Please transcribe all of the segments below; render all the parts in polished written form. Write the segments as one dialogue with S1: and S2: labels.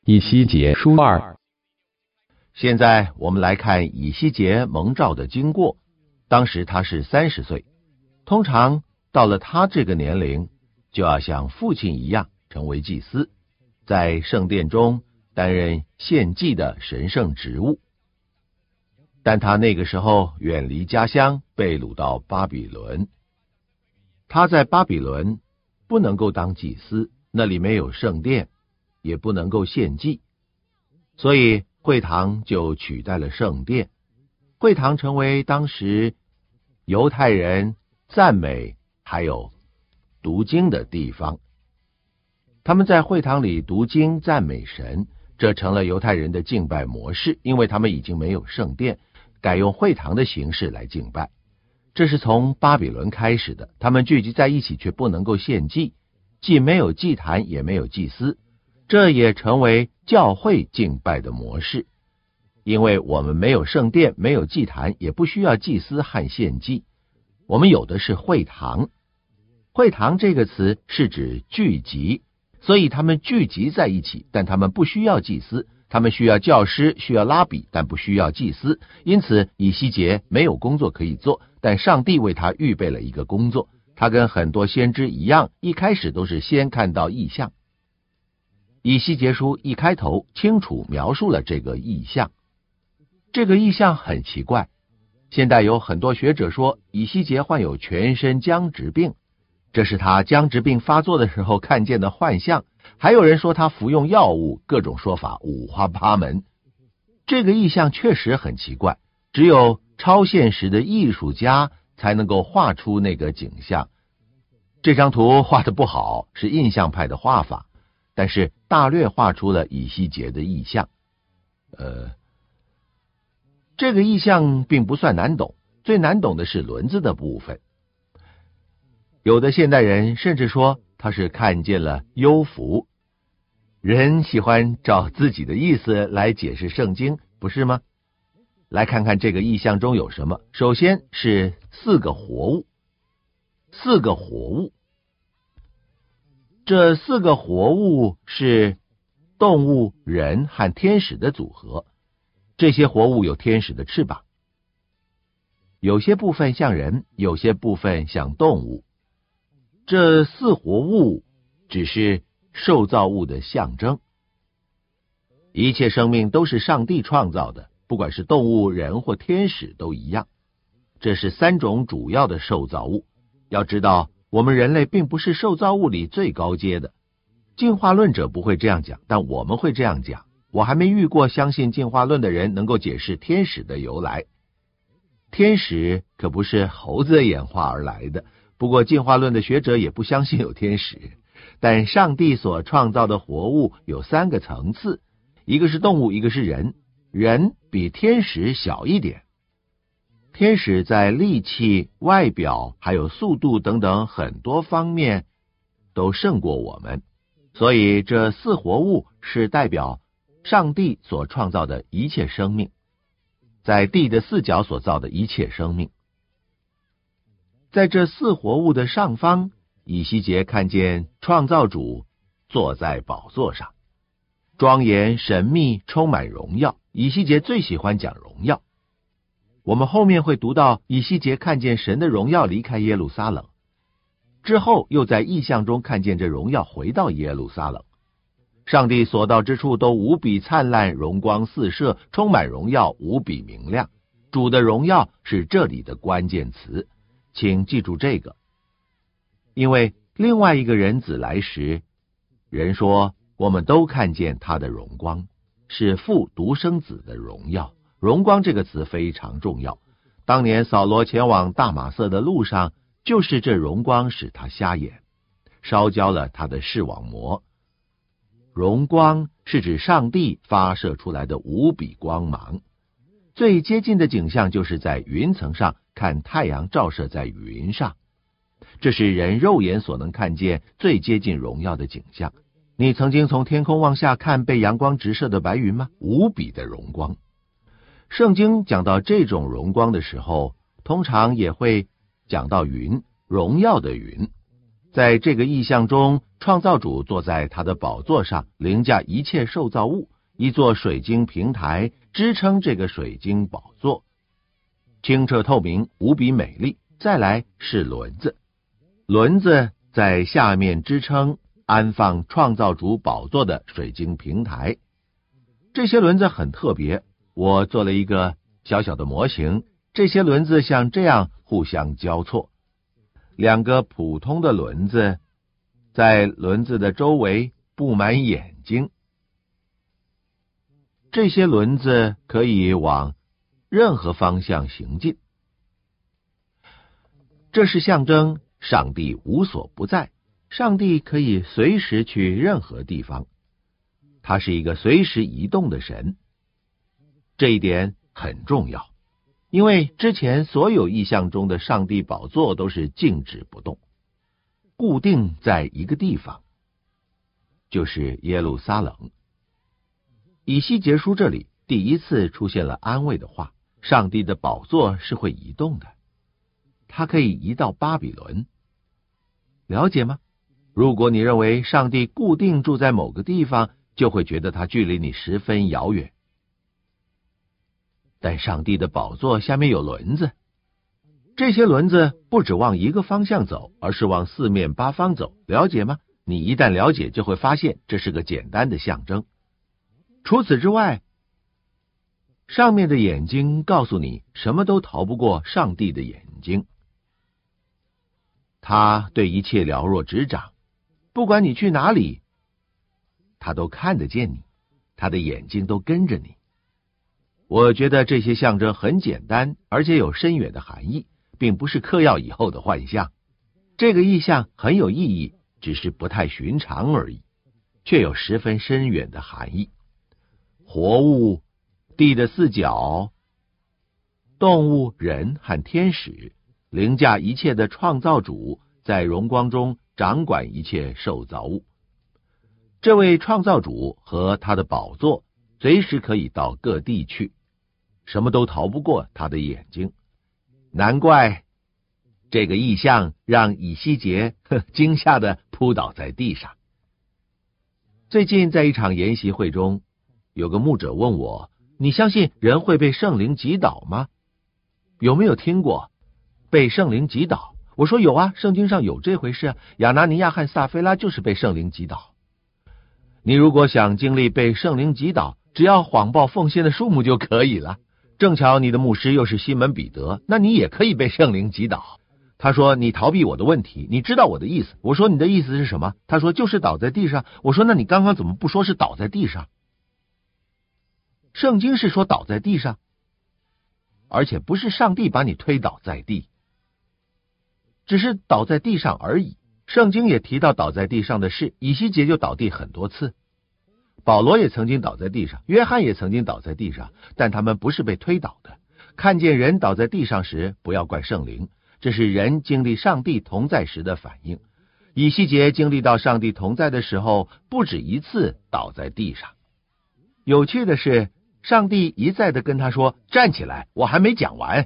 S1: 以西结书2。
S2: 现在我们来看以西结蒙召的经过。当时他是30岁，通常到了他这个年龄，就要像父亲一样成为祭司，在圣殿中担任献祭的神圣职务。但他那个时候远离家乡，被掳到巴比伦。他在巴比伦不能够当祭司，那里没有圣殿，也不能够献祭，所以会堂就取代了圣殿。会堂成为当时犹太人赞美还有读经的地方。他们在会堂里读经赞美神，这成了犹太人的敬拜模式，因为他们已经没有圣殿，改用会堂的形式来敬拜。这是从巴比伦开始的，他们聚集在一起却不能够献祭，既没有祭坛也没有祭司，这也成为教会敬拜的模式。因为我们没有圣殿，没有祭坛，也不需要祭司和献祭，我们有的是会堂。会堂这个词是指聚集，所以他们聚集在一起，但他们不需要祭司，他们需要教师，需要拉比，但不需要祭司。因此以西结没有工作可以做，但上帝为他预备了一个工作。他跟很多先知一样，一开始都是先看到异象。以西结书一开头清楚描述了这个异象。这个异象很奇怪，现在有很多学者说以西结患有全身僵直病，这是他僵直病发作的时候看见的幻象。还有人说他服用药物，各种说法五花八门。这个异象确实很奇怪，只有超现实的艺术家才能够画出那个景象。这张图画得不好，是印象派的画法，但是大略画出了以西结的异象。这个异象并不算难懂，最难懂的是轮子的部分。有的现代人甚至说他是看见了幽浮。人喜欢照自己的意思来解释圣经，不是吗？来看看这个异象中有什么。首先是4个活物，4个活物。这4个活物是动物、人和天使的组合。这些活物有天使的翅膀，有些部分像人，有些部分像动物。这4活物只是受造物的象征。一切生命都是上帝创造的，不管是动物、人或天使都一样。这是3种主要的受造物。要知道，我们人类并不是受造物里最高阶的。进化论者不会这样讲，但我们会这样讲。我还没遇过相信进化论的人能够解释天使的由来。天使可不是猴子演化而来的，不过进化论的学者也不相信有天使。但上帝所创造的活物有3个层次，一个是动物，一个是人。人比天使小一点。天使在力气、外表还有速度等等很多方面都胜过我们，所以这4活物是代表上帝所创造的一切生命，在地的4角所造的一切生命。在这4活物的上方，以西结看见创造主坐在宝座上，庄严神秘，充满荣耀。以西结最喜欢讲荣耀。我们后面会读到以西结看见神的荣耀离开耶路撒冷，之后又在异象中看见这荣耀回到耶路撒冷。上帝所到之处都无比灿烂，荣光四射，充满荣耀，无比明亮。主的荣耀是这里的关键词，请记住这个。因为另外一个人子来时，人说我们都看见他的荣光，是父独生子的荣耀。荣光这个词非常重要。当年扫罗前往大马色的路上，就是这荣光使他瞎眼，烧焦了他的视网膜。荣光是指上帝发射出来的无比光芒。最接近的景象就是在云层上看太阳照射在云上，这是人肉眼所能看见最接近荣耀的景象。你曾经从天空往下看被阳光直射的白云吗？无比的荣光。圣经讲到这种荣光的时候，通常也会讲到云，荣耀的云。 在这个意象中，创造主坐在他的宝座上，凌驾一切受造物，一座水晶平台支撑这个水晶宝座，清澈透明，无比美丽。再来是轮子，轮子在下面支撑安放创造主宝座的水晶平台。这些轮子很特别，我做了一个小小的模型，这些轮子像这样互相交错，两个普通的轮子，在轮子的周围布满眼睛。这些轮子可以往任何方向行进，这是象征上帝无所不在，上帝可以随时去任何地方，他是一个随时移动的神。这一点很重要，因为之前所有意象中的上帝宝座都是静止不动，固定在一个地方，就是耶路撒冷。以西结书这里第一次出现了安慰的话，上帝的宝座是会移动的，它可以移到巴比伦。了解吗？如果你认为上帝固定住在某个地方，就会觉得他距离你十分遥远。但上帝的宝座下面有轮子，这些轮子不只往一个方向走，而是往四面八方走。了解吗？你一旦了解，就会发现这是个简单的象征。除此之外，上面的眼睛告诉你，什么都逃不过上帝的眼睛。他对一切了若指掌，不管你去哪里，他都看得见你，他的眼睛都跟着你。我觉得这些象征很简单，而且有深远的含义，并不是嗑药以后的幻象。这个意象很有意义，只是不太寻常而已，却有十分深远的含义。活物、地的四角、动物、人和天使，凌驾一切的创造主，在荣光中掌管一切受造物。这位创造主和他的宝座随时可以到各地去，什么都逃不过他的眼睛。难怪这个意象让以西结惊吓地扑倒在地上。最近在一场研习会中，有个牧者问我，你相信人会被圣灵击倒吗？有没有听过被圣灵击倒？我说有啊，圣经上有这回事啊，亚拿尼亚和撒非拉就是被圣灵击倒。你如果想经历被圣灵击倒，只要谎报奉献的数目就可以了。正巧你的牧师又是西门彼得，那你也可以被圣灵击倒。他说你逃避我的问题，你知道我的意思。我说你的意思是什么？他说就是倒在地上。我说那你刚刚怎么不说是倒在地上？圣经是说倒在地上，而且不是上帝把你推倒在地，只是倒在地上而已。圣经也提到倒在地上的事，以西结就倒地很多次，保罗也曾经倒在地上，约翰也曾经倒在地上，但他们不是被推倒的。看见人倒在地上时，不要怪圣灵，这是人经历上帝同在时的反应。以西结经历到上帝同在的时候，不止一次倒在地上。有趣的是，上帝一再的跟他说，站起来，我还没讲完。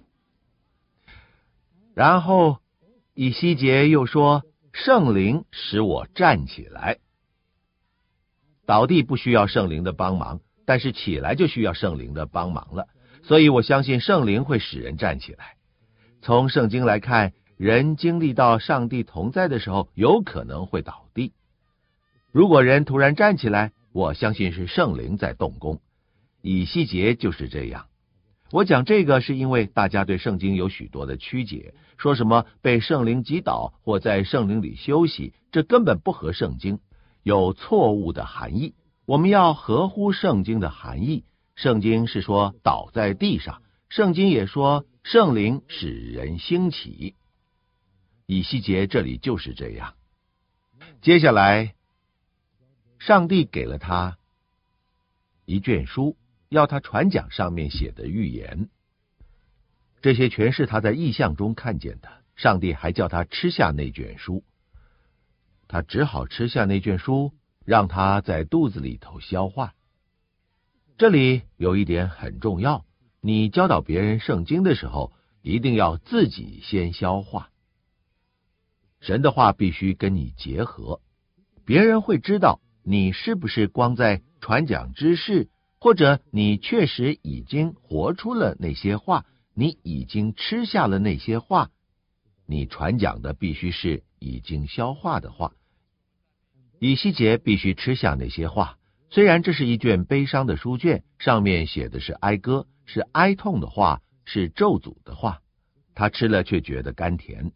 S2: 然后以西结又说，圣灵使我站起来。倒地不需要圣灵的帮忙，但是起来就需要圣灵的帮忙了，所以我相信圣灵会使人站起来。从圣经来看，人经历到上帝同在的时候，有可能会倒地。如果人突然站起来，我相信是圣灵在动工。以西结就是这样。我讲这个是因为大家对圣经有许多的曲解，说什么被圣灵击倒或在圣灵里休息，这根本不合圣经，有错误的含义。我们要合乎圣经的含义。圣经是说倒在地上，圣经也说圣灵使人兴起。以西结这里就是这样。接下来上帝给了他一卷书，要他传讲上面写的预言，这些全是他在异象中看见的。上帝还叫他吃下那卷书，他只好吃下那卷书，让他在肚子里头消化。这里有一点很重要，你教导别人圣经的时候，一定要自己先消化。 神的话必须跟你结合，别人会知道你是不是光在传讲知识，或者你确实已经活出了那些话，你已经吃下了那些话。你传讲的必须是已经消化的话。以西结必须吃下那些话，虽然这是一卷悲伤的书卷，上面写的是哀歌，是哀痛的话，是咒诅的话，他吃了却觉得甘甜。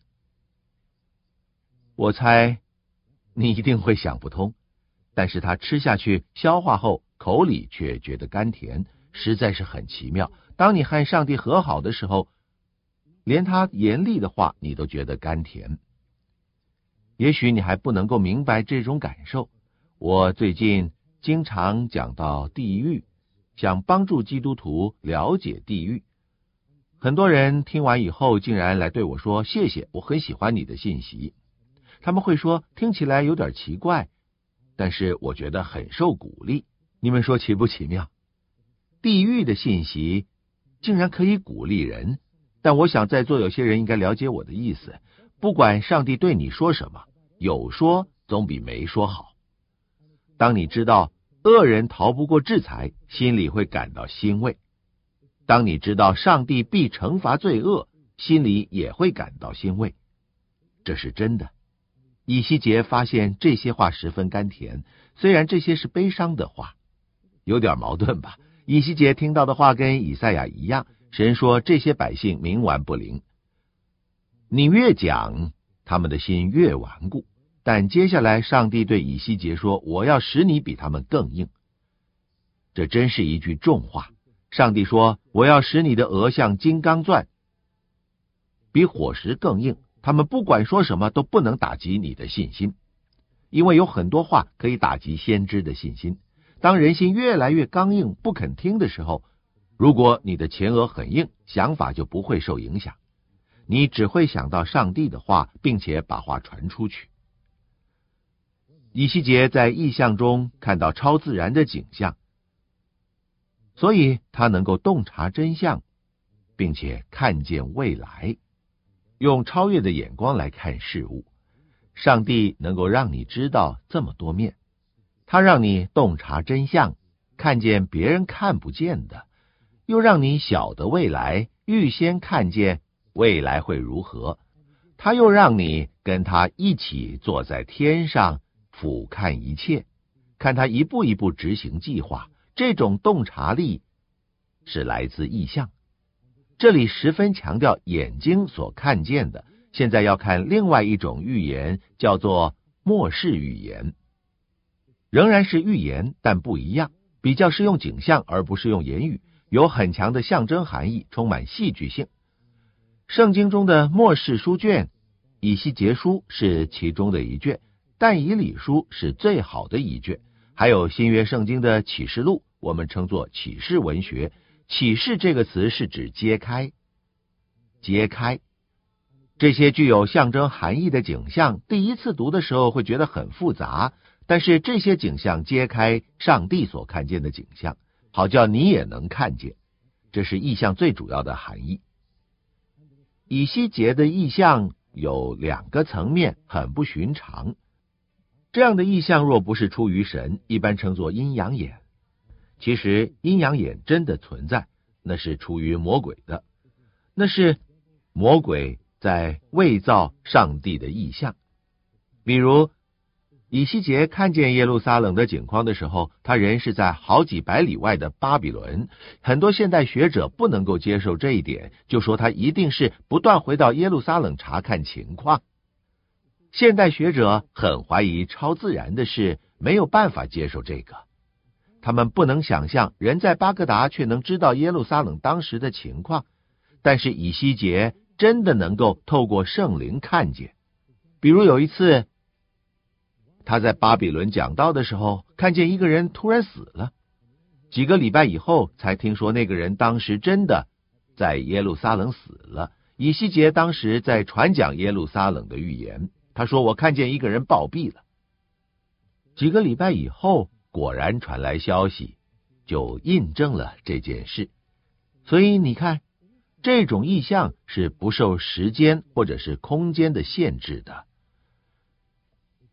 S2: 我猜你一定会想不通，但是他吃下去消化后，口里却觉得甘甜，实在是很奇妙。当你和上帝和好的时候，连他严厉的话你都觉得甘甜。也许你还不能够明白这种感受。我最近经常讲到地狱，想帮助基督徒了解地狱。很多人听完以后竟然来对我说，谢谢，我很喜欢你的信息。他们会说听起来有点奇怪，但是我觉得很受鼓励。你们说奇不奇妙？地狱的信息竟然可以鼓励人，但我想在座有些人应该了解我的意思。不管上帝对你说什么，有说总比没说好。当你知道恶人逃不过制裁，心里会感到欣慰；当你知道上帝必惩罚罪恶，心里也会感到欣慰。这是真的。以西结发现这些话十分甘甜，虽然这些是悲伤的话。有点矛盾吧？以西结听到的话跟以赛亚一样，神说这些百姓冥顽不灵。你越讲，他们的心越顽固。但接下来上帝对以西结说，我要使你比他们更硬。这真是一句重话。上帝说，我要使你的额像金刚钻，比火石更硬，他们不管说什么都不能打击你的信心。因为有很多话可以打击先知的信心。当人心越来越刚硬不肯听的时候，如果你的前额很硬，想法就不会受影响，你只会想到上帝的话，并且把话传出去。以西结在异象中看到超自然的景象，所以他能够洞察真相，并且看见未来，用超越的眼光来看事物。上帝能够让你知道这么多面，他让你洞察真相，看见别人看不见的，又让你晓得未来，预先看见未来会如何。他又让你跟他一起坐在天上，俯瞰一切，看他一步一步执行计划。这种洞察力是来自异象。这里十分强调眼睛所看见的。现在要看另外一种预言，叫做末世预言。仍然是预言，但不一样，比较是用景象而不是用言语，有很强的象征含义，充满戏剧性。圣经中的末世书卷，以西结书是其中的一卷，但以理书是最好的一卷，还有新约圣经的启示录，我们称作启示文学。启示这个词是指揭开，揭开。这些具有象征含义的景象，第一次读的时候会觉得很复杂，但是这些景象揭开上帝所看见的景象，好叫你也能看见。这是异象最主要的含义。以西结的异象有两个层面，很不寻常。这样的异象若不是出于神，一般称作阴阳眼。其实阴阳眼真的存在，那是出于魔鬼的，那是魔鬼在伪造上帝的异象。比如以西结看见耶路撒冷的景况的时候，他人是在好几百里外的巴比伦。很多现代学者不能够接受这一点，就说他一定是不断回到耶路撒冷查看情况。现代学者很怀疑超自然的事，没有办法接受这个。他们不能想象人在巴格达却能知道耶路撒冷当时的情况，但是以西结真的能够透过圣灵看见。比如有一次他在巴比伦讲道的时候，看见一个人突然死了，几个礼拜以后才听说那个人当时真的在耶路撒冷死了。以西结当时在传讲耶路撒冷的预言，他说我看见一个人暴毙了。几个礼拜以后果然传来消息，就印证了这件事。所以你看，这种异象是不受时间或者是空间的限制的。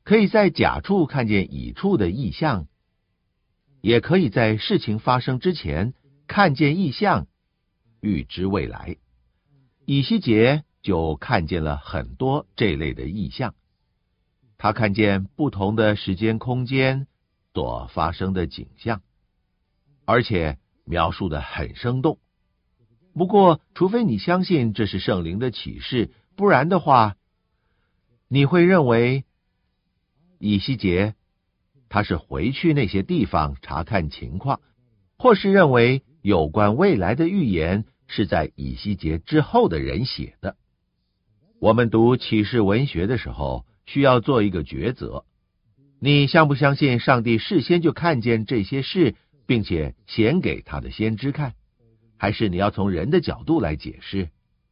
S2: 可以在甲处看见乙处的异象，也可以在事情发生之前看见异象，预知未来。以西结就看见了很多这类的异象，他看见不同的时间空间所发生的景象，而且描述得很生动。不过，除非你相信这是圣灵的启示，不然的话，你会认为以西结他是回去那些地方查看情况，或是认为有关未来的预言是在以西结之后的人写的。我们读启示文学的时候，需要做一个抉择：你相不相信上帝事先就看见这些事，并且显给他的先知看？还是你要从人的角度来解释？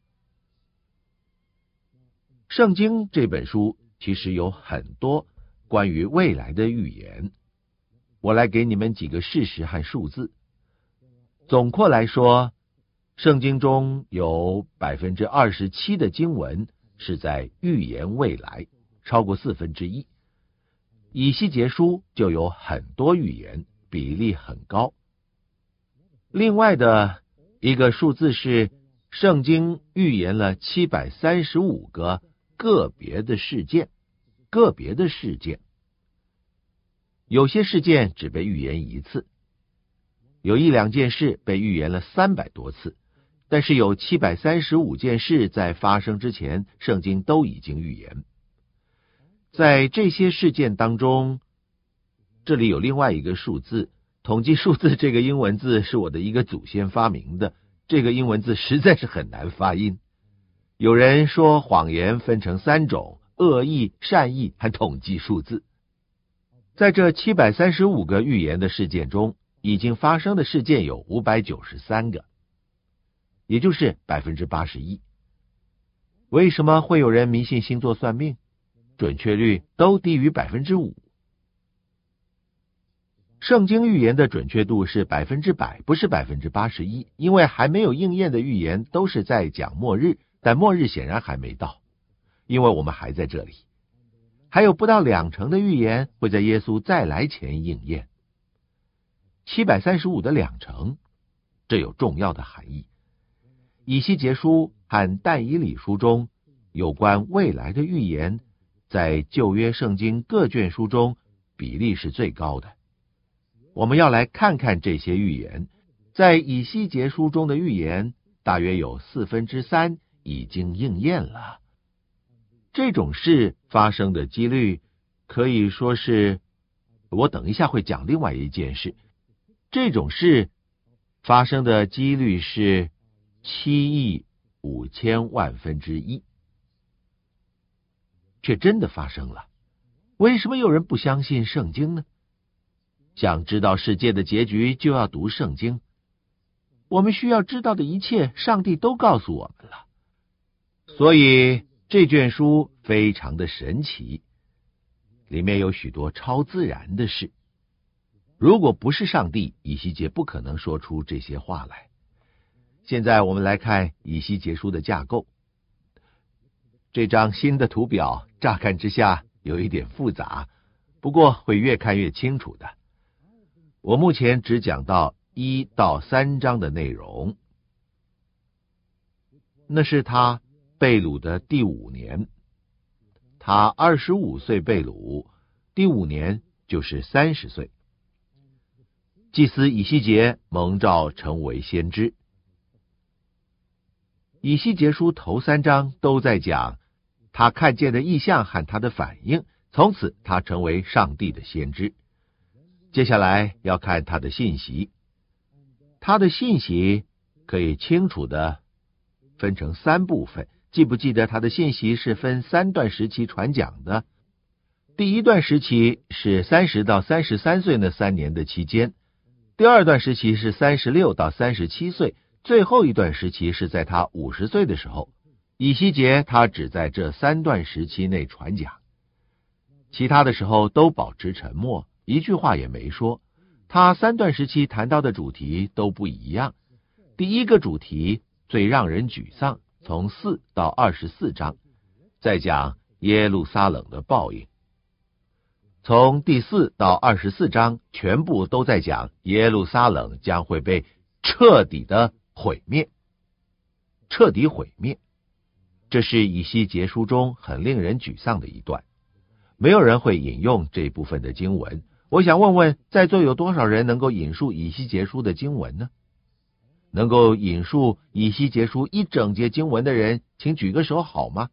S2: 圣经这本书其实有很多关于未来的预言，我来给你们几个事实和数字。总括来说，圣经中有 27% 的经文是在预言未来，超过1/4。以西结书就有很多预言，比例很高。另外的一个数字是，圣经预言了735个个别的事件。有些事件只被预言一次，有1-2件事被预言了300多次，但是有735件事在发生之前，圣经都已经预言。在这些事件当中，这里有另外一个数字，统计数字这个英文字是我的一个祖先发明的，这个英文字实在是很难发音。有人说谎言分成3种：恶意、善意和统计数字。在这735个预言的事件中，已经发生的事件有593个，也就是 81%。 为什么会有人迷信星座算命？准确率都低于 5%。 圣经预言的准确度是 100%， 不是 81%， 因为还没有应验的预言都是在讲末日，但末日显然还没到，因为我们还在这里。还有不到20%的预言会在耶稣再来前应验。735的20%，这有重要的含义。以西结书和但以理书中有关未来的预言，在旧约圣经各卷书中比例是最高的。我们要来看看这些预言。在以西结书中的预言大约有3/4已经应验了。这种事发生的几率可以说是，我等一下会讲另外一件事，这种事发生的几率是7.5亿，却真的发生了。为什么有人不相信圣经呢？想知道世界的结局，就要读圣经。我们需要知道的一切，上帝都告诉我们了。所以这卷书非常的神奇，里面有许多超自然的事。如果不是上帝，以西结不可能说出这些话来。现在我们来看以西结书的架构。这张新的图表乍看之下有一点复杂，不过会越看越清楚的。我目前只讲到1到3章的内容。那是他被掳的第5年，他25岁被掳，第5年就是30岁。祭司以西结蒙召成为先知。以西结书头3章都在讲他看见的异象和他的反应，从此他成为上帝的先知。接下来要看他的信息。他的信息可以清楚的分成3部分。记不记得他的信息是分3段时期传讲的？第1段时期是30到33岁那3年的期间，第2段时期是36到37岁，最后一段时期是在他50岁的时候。以西结他只在这3段时期内传讲，其他的时候都保持沉默，一句话也没说。他3段时期谈到的主题都不一样。第一个主题最让人沮丧，从4到24章，在讲耶路撒冷的报应。 从第4到24章全部都在讲耶路撒冷将会被彻底的毁灭，彻底毁灭。这是以西结书中很令人沮丧的一段，没有人会引用这部分的经文。我想问问在座有多少人能够引述以西结书的经文呢？能够引述以西结书一整节经文的人，请举个手好吗？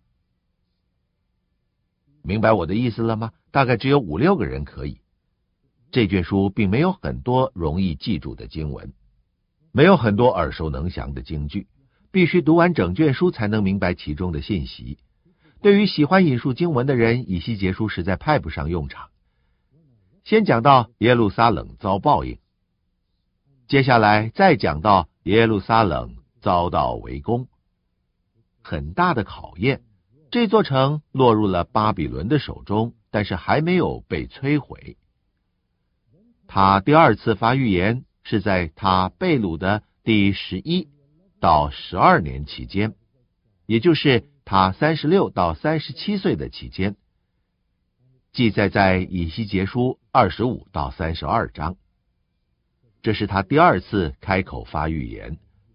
S2: 明白我的意思了吗？大概只有5、6个人可以。这卷书并没有很多容易记住的经文，没有很多耳熟能详的经句，必须读完整卷书才能明白其中的信息。对于喜欢引述经文的人，以西结书实在派不上用场。先讲到耶路撒冷遭报应，接下来再讲到耶路撒冷遭到围攻，很大的考验。这座城落入了巴比伦的手中，但是还没有被摧毁。他第2次发预言是在他被掳的第11到12年期间，也就是他36到37岁的期间，记载在以西结书25到32章。这是他第2次开口发预言。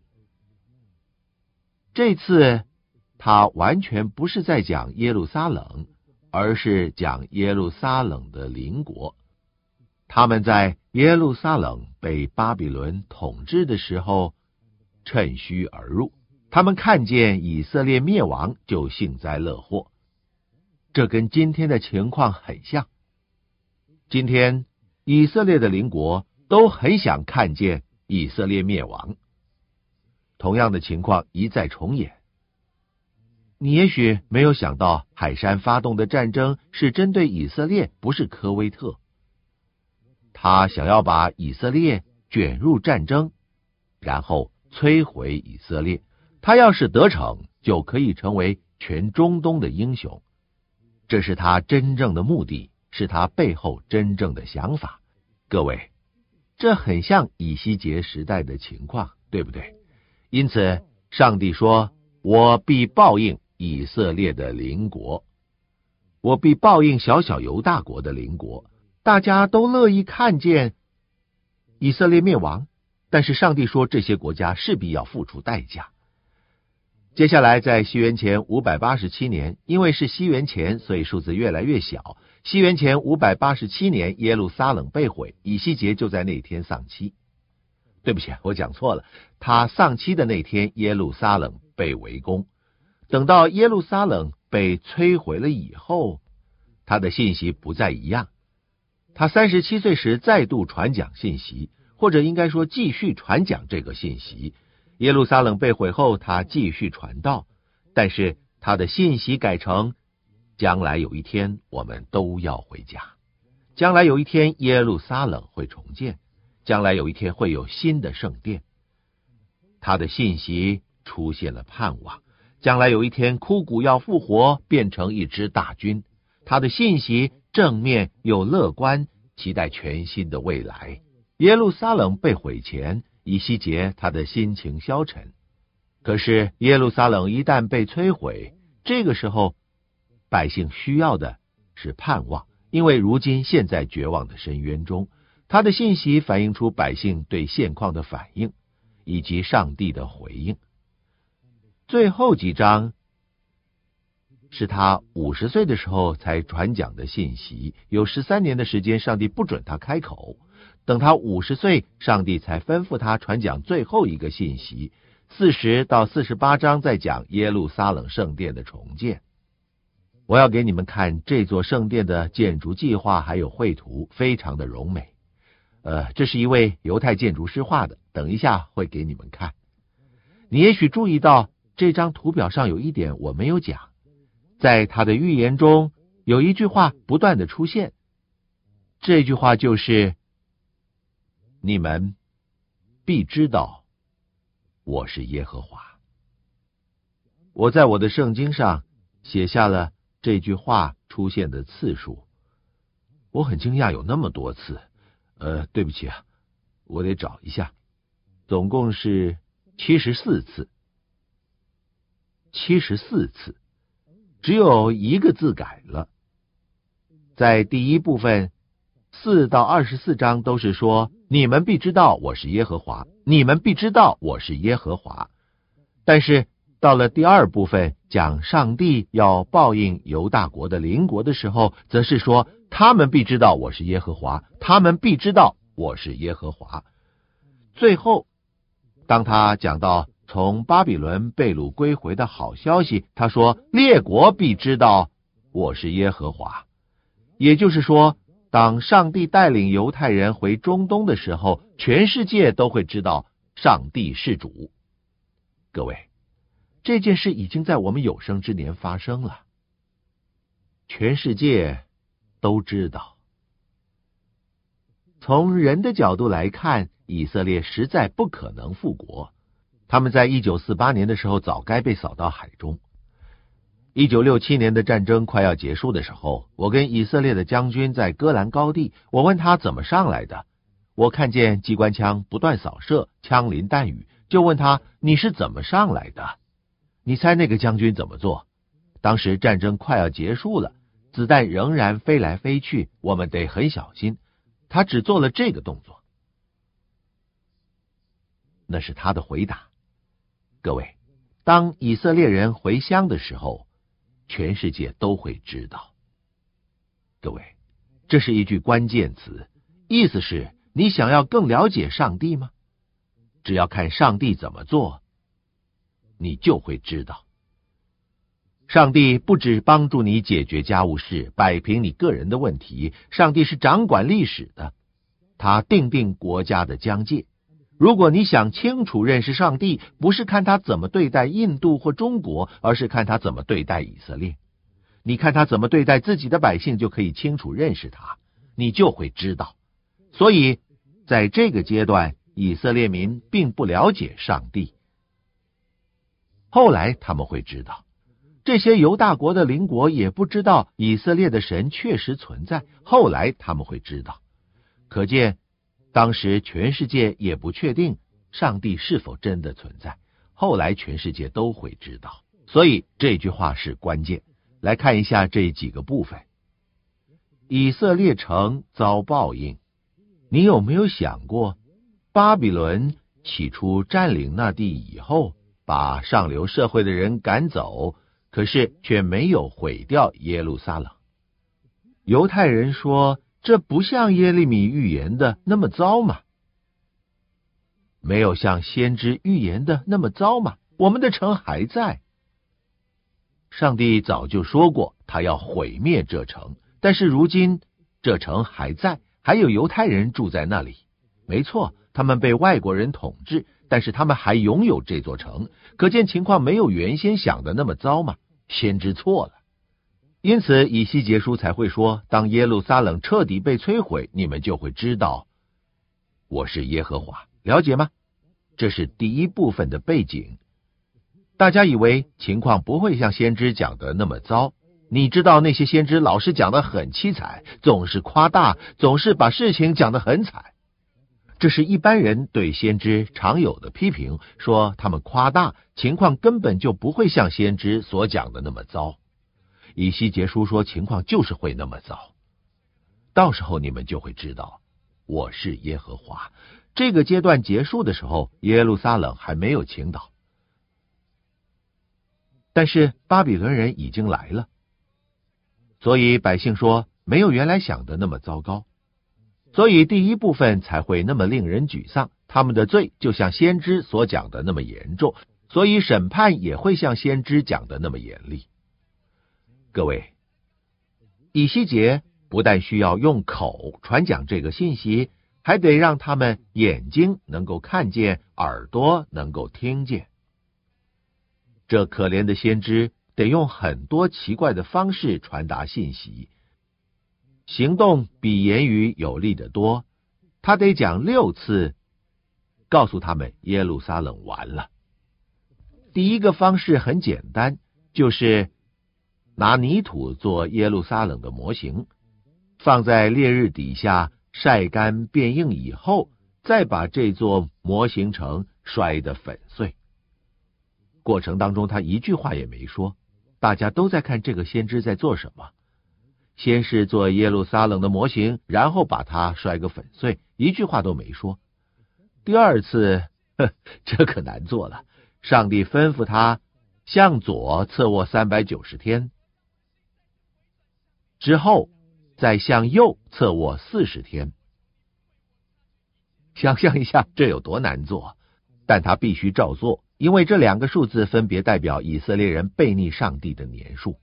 S2: 这次他完全不是在讲耶路撒冷，而是讲耶路撒冷的邻国。他们在耶路撒冷被巴比伦统治的时候趁虚而入，他们看见以色列灭亡就幸灾乐祸。这跟今天的情况很像。今天以色列的邻国都很想看见以色列灭亡，同样的情况一再重演。你也许没有想到，海珊发动的战争是针对以色列，不是科威特。他想要把以色列卷入战争，然后摧毁以色列。他要是得逞，就可以成为全中东的英雄。这是他真正的目的，是他背后真正的想法。各位，这很像以西结时代的情况，对不对？因此，上帝说：“我必报应以色列的邻国，我必报应小小犹大国的邻国。”大家都乐意看见以色列灭亡，但是上帝说这些国家势必要付出代价。接下来在西元前587年，因为是西元前，所以数字越来越小。西元前587年，耶路撒冷被毁，以西结就在那天丧妻。对不起，我讲错了，他丧妻的那天，耶路撒冷被围攻。等到耶路撒冷被摧毁了以后，他的信息不再一样。他37岁时再度传讲信息，或者应该说继续传讲这个信息。耶路撒冷被毁后，他继续传道，但是他的信息改成：将来有一天我们都要回家，将来有一天耶路撒冷会重建，将来有一天会有新的圣殿。他的信息出现了盼望，将来有一天枯骨要复活，变成一支大军。他的信息正面又乐观，期待全新的未来。耶路撒冷被毁前，以西结他的心情消沉。可是耶路撒冷一旦被摧毁，这个时候百姓需要的是盼望，因为如今陷在绝望的深渊中。他的信息反映出百姓对现况的反应，以及上帝的回应。最后几章是他50岁的时候才传讲的信息，有13年的时间，上帝不准他开口。等他50岁，上帝才吩咐他传讲最后一个信息。40到48章在讲耶路撒冷圣殿的重建。我要给你们看这座圣殿的建筑计划还有绘图，非常的柔美。这是一位犹太建筑师画的，等一下会给你们看。你也许注意到这张图表上有一点我没有讲。在他的预言中有一句话不断的出现，这句话就是你们必知道我是耶和华。我在我的圣经上写下了这句话出现的次数，我很惊讶有那么多次。对不起啊，我得找一下，总共是74次。74次。只有一个字改了， 在第一部分4到24章都是说，你们必知道我是耶和华，你们必知道我是耶和华。但是到了第二部分讲上帝要报应犹大国的邻国的时候，则是说他们必知道我是耶和华，他们必知道我是耶和华。最后当他讲到从巴比伦被掳归回的好消息，他说列国必知道我是耶和华。也就是说，当上帝带领犹太人回中东的时候，全世界都会知道上帝是主。各位，这件事已经在我们有生之年发生了，全世界都知道。从人的角度来看，以色列实在不可能复国，他们在1948年的时候早该被扫到海中。1967年的战争快要结束的时候，我跟以色列的将军在戈兰高地，我问他怎么上来的。我看见机关枪不断扫射，枪林弹雨，就问他你是怎么上来的？你猜那个将军怎么做？当时战争快要结束了，子弹仍然飞来飞去，我们得很小心。他只做了这个动作。那是他的回答。各位，当以色列人回乡的时候，全世界都会知道。各位，这是一句关键词，意思是你想要更了解上帝吗？只要看上帝怎么做，你就会知道。上帝不只帮助你解决家务事，摆平你个人的问题，上帝是掌管历史的，他定定国家的疆界。如果你想清楚认识上帝，不是看他怎么对待印度或中国，而是看他怎么对待以色列。你看他怎么对待自己的百姓，就可以清楚认识他，你就会知道。所以在这个阶段，以色列民并不了解上帝。后来他们会知道，这些犹大国的邻国也不知道以色列的神确实存在，后来他们会知道。可见当时全世界也不确定上帝是否真的存在，后来全世界都会知道。所以这句话是关键。来看一下这几个部分。以色列城遭报应，你有没有想过，巴比伦起初占领那地以后，把上流社会的人赶走，可是却没有毁掉耶路撒冷。犹太人说，这不像耶利米预言的那么糟嘛？没有像先知预言的那么糟嘛？我们的城还在。上帝早就说过，他要毁灭这城，但是如今这城还在，还有犹太人住在那里。没错，他们被外国人统治，但是他们还拥有这座城，可见情况没有原先想的那么糟嘛，先知错了。因此以西结书才会说，当耶路撒冷彻底被摧毁，你们就会知道我是耶和华。了解吗？这是第一部分的背景。大家以为情况不会像先知讲的那么糟，你知道那些先知老是讲得很凄惨，总是夸大，总是把事情讲得很惨。这是一般人对先知常有的批评，说他们夸大，情况根本就不会像先知所讲的那么糟。以西结书说情况就是会那么糟，到时候你们就会知道我是耶和华。这个阶段结束的时候，耶路撒冷还没有倾倒，但是巴比伦人已经来了，所以百姓说没有原来想的那么糟糕，所以第一部分才会那么令人沮丧，他们的罪就像先知所讲的那么严重，所以审判也会像先知讲的那么严厉。各位，以西结不但需要用口传讲这个信息，还得让他们眼睛能够看见，耳朵能够听见。这可怜的先知得用很多奇怪的方式传达信息，行动比言语有力得多。他得讲6次，告诉他们耶路撒冷完了。第一个方式很简单，就是拿泥土做耶路撒冷的模型，放在烈日底下晒干变硬以后，再把这座模型城摔得粉碎。过程当中他一句话也没说，大家都在看这个先知在做什么。 先是做耶路撒冷的模型，然后把它摔个粉碎，一句话都没说。第二次，这可难做了。上帝吩咐他向左侧卧390天，之后再向右侧卧40天。想象一下这有多难做，但他必须照做，因为这2个数字分别代表以色列人悖逆上帝的年数，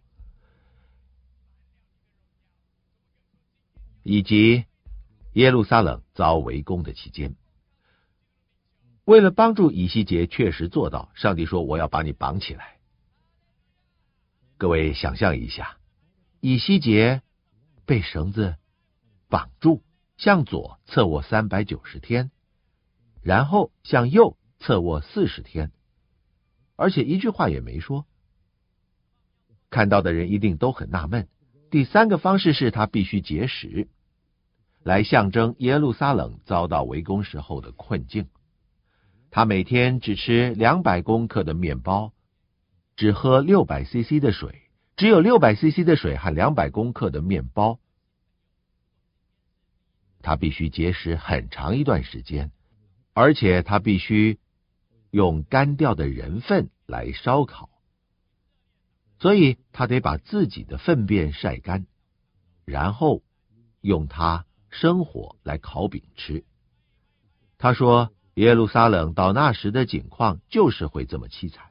S2: 以及耶路撒冷遭围攻的期间。为了帮助以西结确实做到，上帝说：“我要把你绑起来。”各位想象一下，以西结被绳子绑住，向左侧卧390天，然后向右侧卧40天，而且一句话也没说。看到的人一定都很纳闷。第3个方式是他必须节食，来象征耶路撒冷遭到围攻时候的困境。他每天只吃200公克的面包，只喝600cc 的水，只有600cc 的水和200公克的面包。他必须节食很长一段时间，而且他必须用干掉的人粪来烧烤，所以他得把自己的粪便晒干，然后用它生火来烤饼吃。他说耶路撒冷到那时的景况就是会这么凄惨。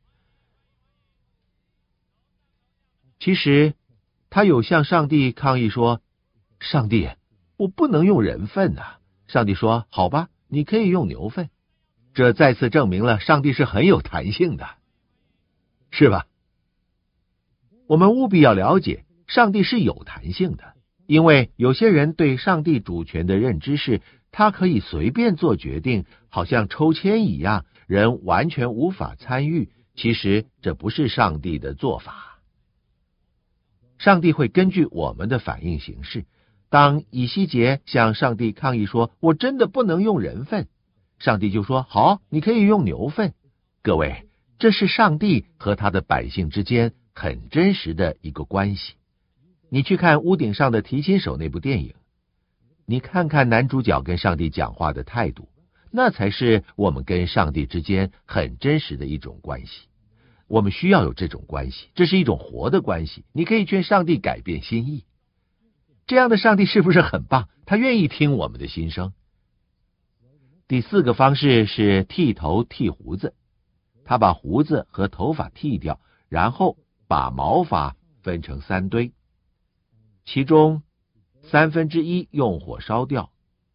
S2: 其实他有向上帝抗议说：“上帝，我不能用人粪啊。”上帝说：“好吧，你可以用牛粪。”这再次证明了上帝是很有弹性的，是吧？我们务必要了解，上帝是有弹性的，因为有些人对上帝主权的认知是他可以随便做决定，好像抽签一样，人完全无法参与。其实这不是上帝的做法。上帝会根据我们的反应行事。当以西结向上帝抗议说：“我真的不能用人粪。”上帝就说：“好，你可以用牛粪。”各位，这是上帝和他的百姓之间很真实的一个关系。你去看《屋顶上的提琴手》那部电影，你看看男主角跟上帝讲话的态度，那才是我们跟上帝之间很真实的一种关系。我们需要有这种关系，这是一种活的关系。你可以劝上帝改变心意，这样的上帝是不是很棒？他愿意听我们的心声。第4个方式是剃头剃胡子，他把胡子和头发剃掉，然后把毛发分成3堆，其中1/3用火烧掉，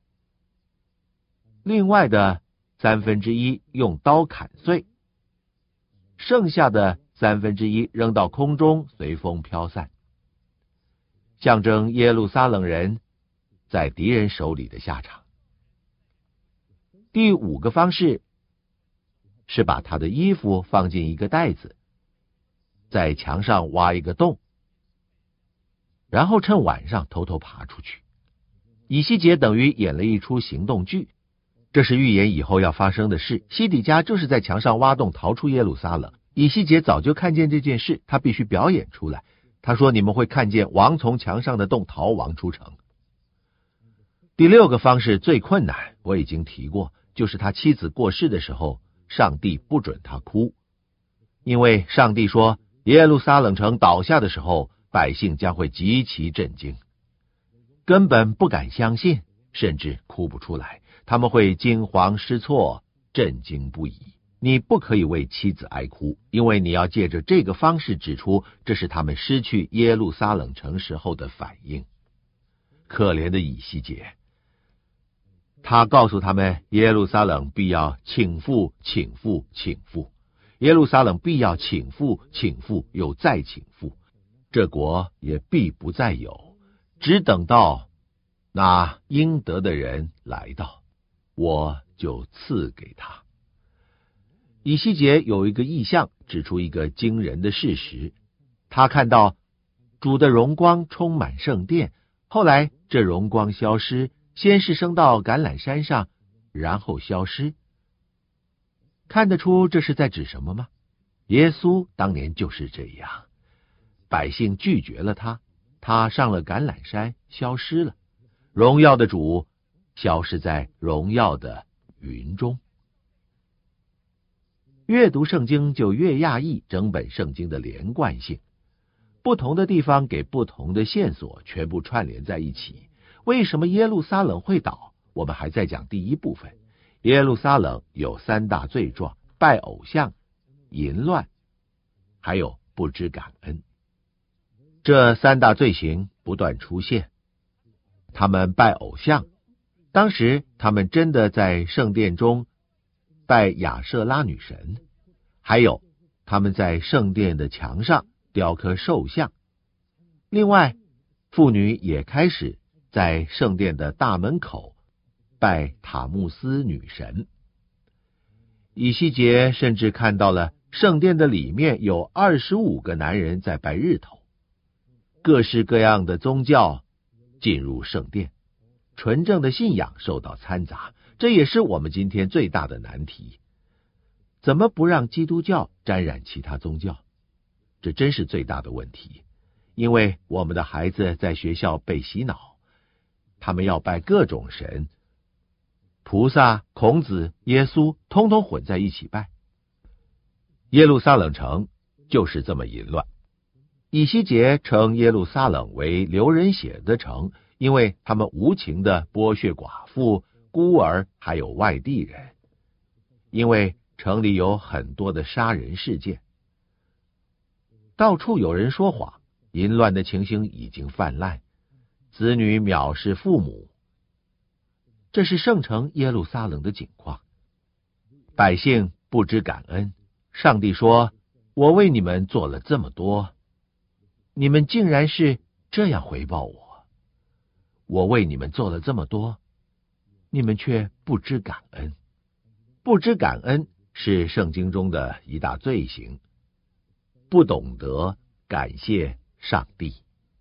S2: 另外的1/3用刀砍碎，剩下的1/3扔到空中随风飘散，象征耶路撒冷人在敌人手里的下场。第5个方式是把他的衣服放进一个袋子，在墙上挖一个洞，然后趁晚上偷偷爬出去。以西结等于演了一出行动剧，这是预言以后要发生的事。西底家就是在墙上挖洞逃出耶路撒冷，以西结早就看见这件事，他必须表演出来。他说：“你们会看见王从墙上的洞逃亡出城。”第6个方式最困难，我已经提过，就是他妻子过世的时候，上帝不准他哭，因为上帝说耶路撒冷城倒下的时候，百姓将会极其震惊，根本不敢相信，甚至哭不出来，他们会惊惶失措，震惊不已。你不可以为妻子哀哭，因为你要借着这个方式指出，这是他们失去耶路撒冷城时候的反应。可怜的以西结，他告诉他们，耶路撒冷必要倾覆，倾覆，倾覆，耶路撒冷必要倾覆，倾覆，又再倾覆，这国也必不再有，只等到那应得的人来到，我就赐给他。以西结有一个异象，指出一个惊人的事实，他看到主的荣光充满圣殿，后来这荣光消失，先是升到橄榄山上，然后消失。看得出这是在指什么吗？耶稣当年就是这样，百姓拒绝了他， 他上了橄榄山，消失了。荣耀的主消失在荣耀的云中。越读圣经就越讶异整本圣经的连贯性，不同的地方给不同的线索，全部串联在一起。为什么耶路撒冷会倒？我们还在讲第一部分。耶路撒冷有三大罪状：拜偶像、淫乱，还有不知感恩。这三大罪行不断出现。他们拜偶像，当时他们真的在圣殿中拜亚舍拉女神，还有他们在圣殿的墙上雕刻兽像。另外，妇女也开始在圣殿的大门口拜塔木斯女神。以西结甚至看到了圣殿的里面有25个男人在拜日头。各式各样的宗教进入圣殿，纯正的信仰受到掺杂，这也是我们今天最大的难题。怎么不让基督教沾染其他宗教？这真是最大的问题。因为我们的孩子在学校被洗脑，他们要拜各种神，菩萨、孔子、耶稣通通混在一起拜。耶路撒冷城就是这么淫乱。以西结称耶路撒冷为流人血的城，因为他们无情地剥削寡妇、孤儿还有外地人。因为城里有很多的杀人事件，到处有人说谎，淫乱的情形已经泛滥，子女藐视父母。这是圣城耶路撒冷的景况。百姓不知感恩，上帝说：我为你们做了这么多，你们竟然是这样回报我。我为你们做了这么多，你们却不知感恩。不知感恩是圣经中的一大罪行，不懂得感谢上帝。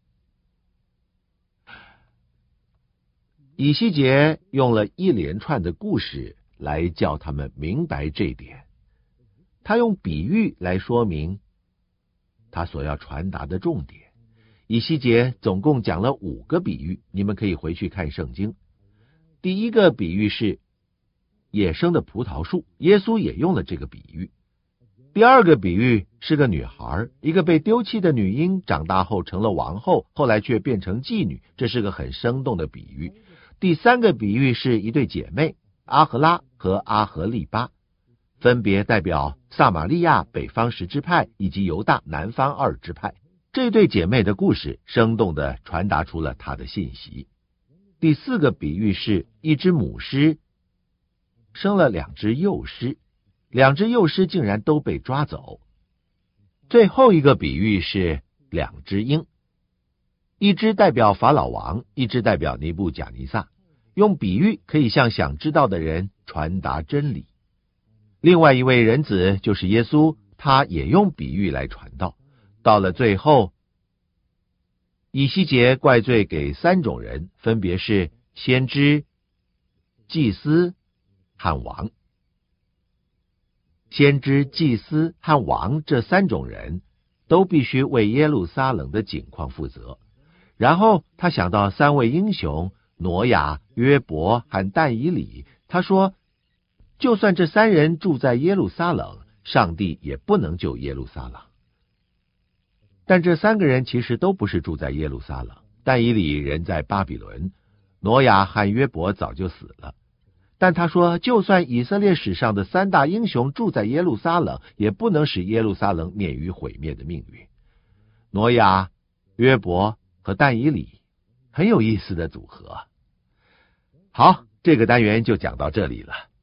S2: 以西结用了一连串的故事来叫他们明白这点。他用比喻来说明他所要传达的重点。以西结总共讲了5个比喻，你们可以回去看圣经。第一个比喻是野生的葡萄树，耶稣也用了这个比喻。第二个比喻是个女孩，一个被丢弃的女婴长大后成了王后，后来却变成妓女，这是个很生动的比喻。第三个比喻是一对姐妹，阿荷拉和阿荷利巴，分别代表撒玛利亚北方10支派以及犹大南方2支派。这对姐妹的故事生动地传达出了她的信息。第4个比喻是一只母狮生了2只幼狮，2只幼狮竟然都被抓走。最后一个比喻是2只鹰，一只代表法老王，一只代表尼布甲尼撒。用比喻可以向想知道的人传达真理。另外一位人子就是耶稣，他也用比喻来传道。到了最后，以西结怪罪给3种人，分别是先知、祭司和王。先知、祭司和王这3种人都必须为耶路撒冷的景况负责。然后他想到3位英雄挪亚、约伯和但以理，他说就算这3人住在耶路撒冷，上帝也不能救耶路撒冷。但这3个人其实都不是住在耶路撒冷，但以理人在巴比伦，挪亚和约伯早就死了。但他说，就算以色列史上的3大英雄住在耶路撒冷，也不能使耶路撒冷免于毁灭的命运。挪亚、约伯和但以理，很有意思的组合。好，这个单元就讲到这里了。